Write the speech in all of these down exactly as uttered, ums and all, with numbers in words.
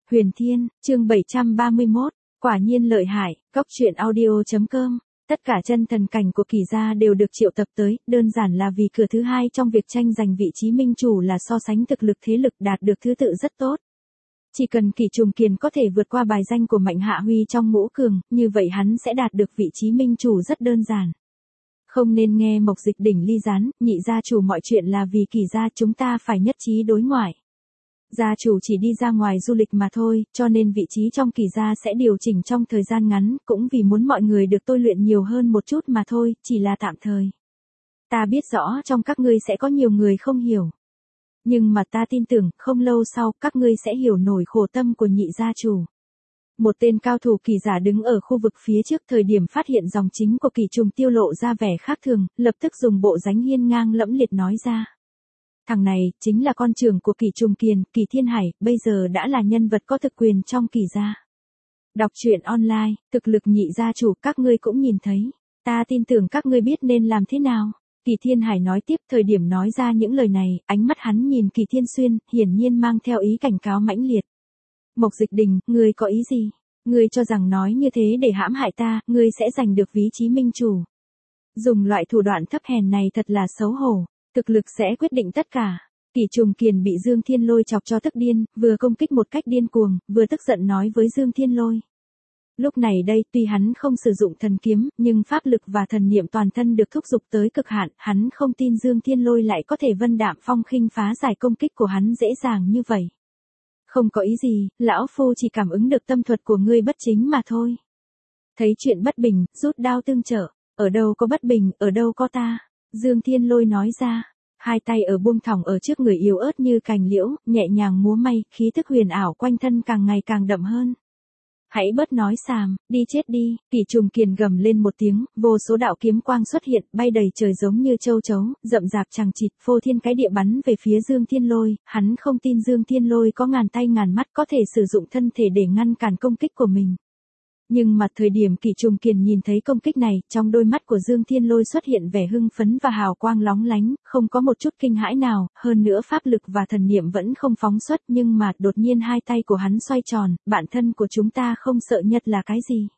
Huyền Thiên, chương bảy trăm ba mươi mốt, quả nhiên lợi hại, cóc truyện audio chấm com. Tất cả chân thần cảnh của Kỳ gia đều được triệu tập tới, đơn giản là vì cửa thứ hai trong việc tranh giành vị trí minh chủ là so sánh thực lực thế lực đạt được thứ tự rất tốt. Chỉ cần Kỳ Trùng Kiền có thể vượt qua bài danh của Mạnh Hạ Huy trong ngũ cường, như vậy hắn sẽ đạt được vị trí minh chủ rất đơn giản. Không nên nghe Mộc Dịch đỉnh ly gián, nhị gia chủ mọi chuyện là vì Kỳ gia chúng ta phải nhất trí đối ngoại. Gia chủ chỉ đi ra ngoài du lịch mà thôi, cho nên vị trí trong Kỳ gia sẽ điều chỉnh trong thời gian ngắn, cũng vì muốn mọi người được tôi luyện nhiều hơn một chút mà thôi, chỉ là tạm thời. Ta biết rõ trong các ngươi sẽ có nhiều người không hiểu. Nhưng mà ta tin tưởng, không lâu sau, các ngươi sẽ hiểu nổi khổ tâm của nhị gia chủ. Một tên cao thủ Kỳ giả đứng ở khu vực phía trước thời điểm phát hiện dòng chính của Kỳ Trùng tiêu lộ ra vẻ khác thường, lập tức dùng bộ dáng hiên ngang lẫm liệt nói ra. Thằng này, chính là con trưởng của Kỳ Trùng Kiền, Kỳ Thiên Hải, bây giờ đã là nhân vật có thực quyền trong Kỳ gia. Đọc truyện online, thực lực nhị gia chủ các ngươi cũng nhìn thấy. Ta tin tưởng các ngươi biết nên làm thế nào. Kỳ Thiên Hải nói tiếp thời điểm nói ra những lời này, ánh mắt hắn nhìn Kỳ Thiên Xuyên, hiển nhiên mang theo ý cảnh cáo mãnh liệt. Mộc Dịch Đình, ngươi có ý gì? Ngươi cho rằng nói như thế để hãm hại ta, ngươi sẽ giành được vị trí minh chủ. Dùng loại thủ đoạn thấp hèn này thật là xấu hổ. Thực lực sẽ quyết định tất cả. Kỳ Trùng Kiền bị Dương Thiên Lôi chọc cho tức điên, vừa công kích một cách điên cuồng, vừa tức giận nói với Dương Thiên Lôi. Lúc này đây, tuy hắn không sử dụng thần kiếm, nhưng pháp lực và thần niệm toàn thân được thúc giục tới cực hạn, hắn không tin Dương Thiên Lôi lại có thể vân đạm phong khinh phá giải công kích của hắn dễ dàng như vậy. Không có ý gì, lão phu chỉ cảm ứng được tâm thuật của ngươi bất chính mà thôi. Thấy chuyện bất bình, rút đao tương trợ, ở đâu có bất bình, ở đâu có ta. Dương Thiên Lôi nói ra, hai tay ở buông thõng ở trước người yếu ớt như cành liễu, nhẹ nhàng múa may, khí thức huyền ảo quanh thân càng ngày càng đậm hơn. Hãy bớt nói xàm, đi chết đi, Kỳ Trùng Kiền gầm lên một tiếng, vô số đạo kiếm quang xuất hiện, bay đầy trời giống như châu chấu, rậm rạp chằng chịt, phô thiên cái địa bắn về phía Dương Thiên Lôi, hắn không tin Dương Thiên Lôi có ngàn tay ngàn mắt có thể sử dụng thân thể để ngăn cản công kích của mình. Nhưng mà thời điểm Kỳ Trùng Kiền nhìn thấy công kích này, trong đôi mắt của Dương Thiên Lôi xuất hiện vẻ hưng phấn và hào quang lóng lánh, không có một chút kinh hãi nào, hơn nữa pháp lực và thần niệm vẫn không phóng xuất, nhưng mà đột nhiên hai tay của hắn xoay tròn, bản thân của chúng ta không sợ nhất là cái gì?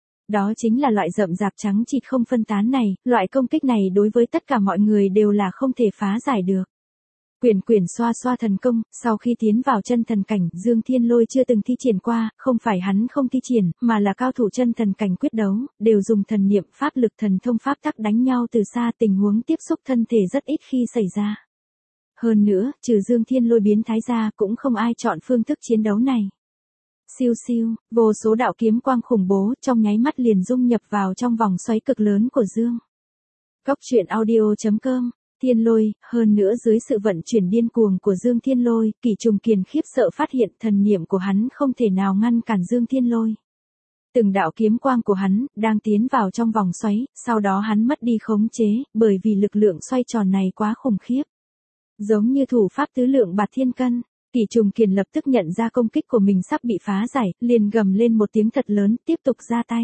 Đó chính là loại rậm rạp trắng chịt không phân tán này, loại công kích này đối với tất cả mọi người đều là không thể phá giải được. Quyển quyển xoa xoa thần công, sau khi tiến vào chân thần cảnh, Dương Thiên Lôi chưa từng thi triển qua, không phải hắn không thi triển, mà là cao thủ chân thần cảnh quyết đấu, đều dùng thần niệm pháp lực thần thông pháp tắc đánh nhau từ xa, tình huống tiếp xúc thân thể rất ít khi xảy ra. Hơn nữa, trừ Dương Thiên Lôi biến thái ra, cũng không ai chọn phương thức chiến đấu này. Siêu siêu, vô số đạo kiếm quang khủng bố, trong nháy mắt liền dung nhập vào trong vòng xoáy cực lớn của Dương. Cóc truyện audio chấm com. Thiên Lôi, hơn nữa dưới sự vận chuyển điên cuồng của Dương Thiên Lôi, Kỳ Trùng Kiền khiếp sợ phát hiện thần niệm của hắn không thể nào ngăn cản Dương Thiên Lôi. Từng đạo kiếm quang của hắn, đang tiến vào trong vòng xoáy, sau đó hắn mất đi khống chế, bởi vì lực lượng xoay tròn này quá khủng khiếp. Giống như thủ pháp tứ lượng bạt thiên cân, Kỳ Trùng Kiền lập tức nhận ra công kích của mình sắp bị phá giải, liền gầm lên một tiếng thật lớn, tiếp tục ra tay.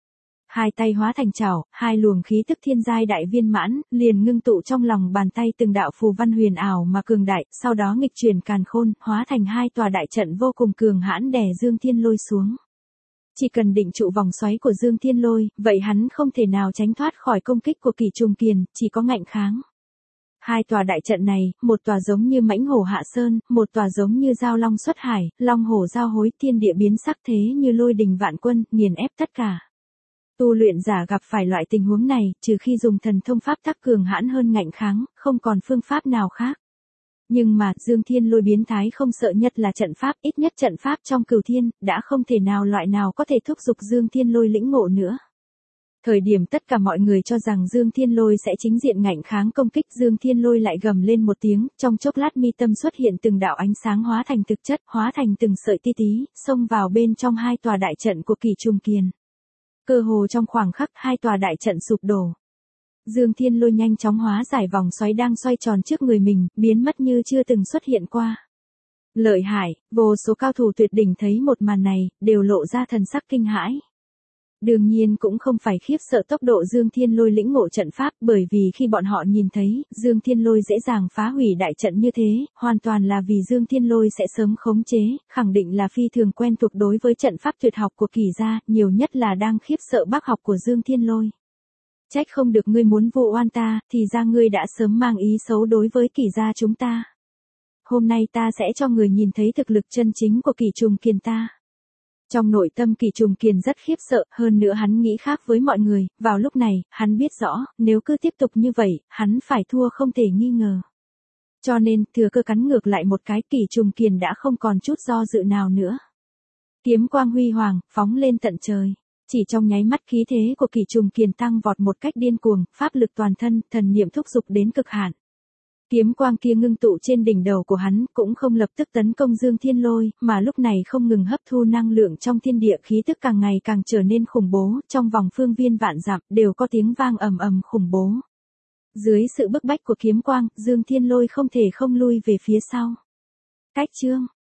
Hai tay hóa thành chảo, hai luồng khí tức thiên giai đại viên mãn, liền ngưng tụ trong lòng bàn tay từng đạo phù văn huyền ảo mà cường đại, sau đó nghịch chuyển càn khôn, hóa thành hai tòa đại trận vô cùng cường hãn đè Dương Thiên Lôi xuống. Chỉ cần định trụ vòng xoáy của Dương Thiên Lôi, vậy hắn không thể nào tránh thoát khỏi công kích của Kỳ Trùng Kiền, chỉ có ngạnh kháng. Hai tòa đại trận này, một tòa giống như mãnh hổ hạ sơn, một tòa giống như giao long xuất hải, long hổ giao hối, thiên địa biến sắc thế như lôi đình vạn quân, nghiền ép tất cả. Tu luyện giả gặp phải loại tình huống này, trừ khi dùng thần thông pháp tắc cường hãn hơn ngạnh kháng, không còn phương pháp nào khác. Nhưng mà, Dương Thiên Lôi biến thái không sợ nhất là trận pháp, ít nhất trận pháp trong Cửu Thiên, đã không thể nào loại nào có thể thúc giục Dương Thiên Lôi lĩnh ngộ nữa. Thời điểm tất cả mọi người cho rằng Dương Thiên Lôi sẽ chính diện ngạnh kháng công kích, Dương Thiên Lôi lại gầm lên một tiếng, trong chốc lát mi tâm xuất hiện từng đạo ánh sáng hóa thành thực chất, hóa thành từng sợi ti tí, xông vào bên trong hai tòa đại trận của Kỳ Trùng Kiền. Cơ hồ trong khoảng khắc hai tòa đại trận sụp đổ. Dương Thiên Lôi nhanh chóng hóa giải vòng xoáy đang xoay tròn trước người mình, biến mất như chưa từng xuất hiện qua. Lợi hại, vô số cao thủ tuyệt đỉnh thấy một màn này, đều lộ ra thần sắc kinh hãi. Đương nhiên cũng không phải khiếp sợ tốc độ Dương Thiên Lôi lĩnh ngộ trận pháp, bởi vì khi bọn họ nhìn thấy, Dương Thiên Lôi dễ dàng phá hủy đại trận như thế, hoàn toàn là vì Dương Thiên Lôi sẽ sớm khống chế, khẳng định là phi thường quen thuộc đối với trận pháp tuyệt học của Kỳ gia, nhiều nhất là đang khiếp sợ bác học của Dương Thiên Lôi. Trách không được ngươi muốn vu oan ta, thì ra ngươi đã sớm mang ý xấu đối với Kỳ gia chúng ta. Hôm nay ta sẽ cho người nhìn thấy thực lực chân chính của Kỳ Trùng Kiền ta. Trong nội tâm Kỳ Trùng Kiền rất khiếp sợ, hơn nữa hắn nghĩ khác với mọi người, vào lúc này, hắn biết rõ, nếu cứ tiếp tục như vậy, hắn phải thua không thể nghi ngờ. Cho nên, thừa cơ cắn ngược lại một cái, Kỳ Trùng Kiền đã không còn chút do dự nào nữa. Kiếm quang huy hoàng, phóng lên tận trời. Chỉ trong nháy mắt khí thế của Kỳ Trùng Kiền tăng vọt một cách điên cuồng, pháp lực toàn thân, thần niệm thúc dục đến cực hạn. Kiếm quang kia ngưng tụ trên đỉnh đầu của hắn, cũng không lập tức tấn công Dương Thiên Lôi, mà lúc này không ngừng hấp thu năng lượng trong thiên địa, khí tức càng ngày càng trở nên khủng bố, trong vòng phương viên vạn dặm đều có tiếng vang ầm ầm khủng bố. Dưới sự bức bách của kiếm quang, Dương Thiên Lôi không thể không lui về phía sau. Cách chương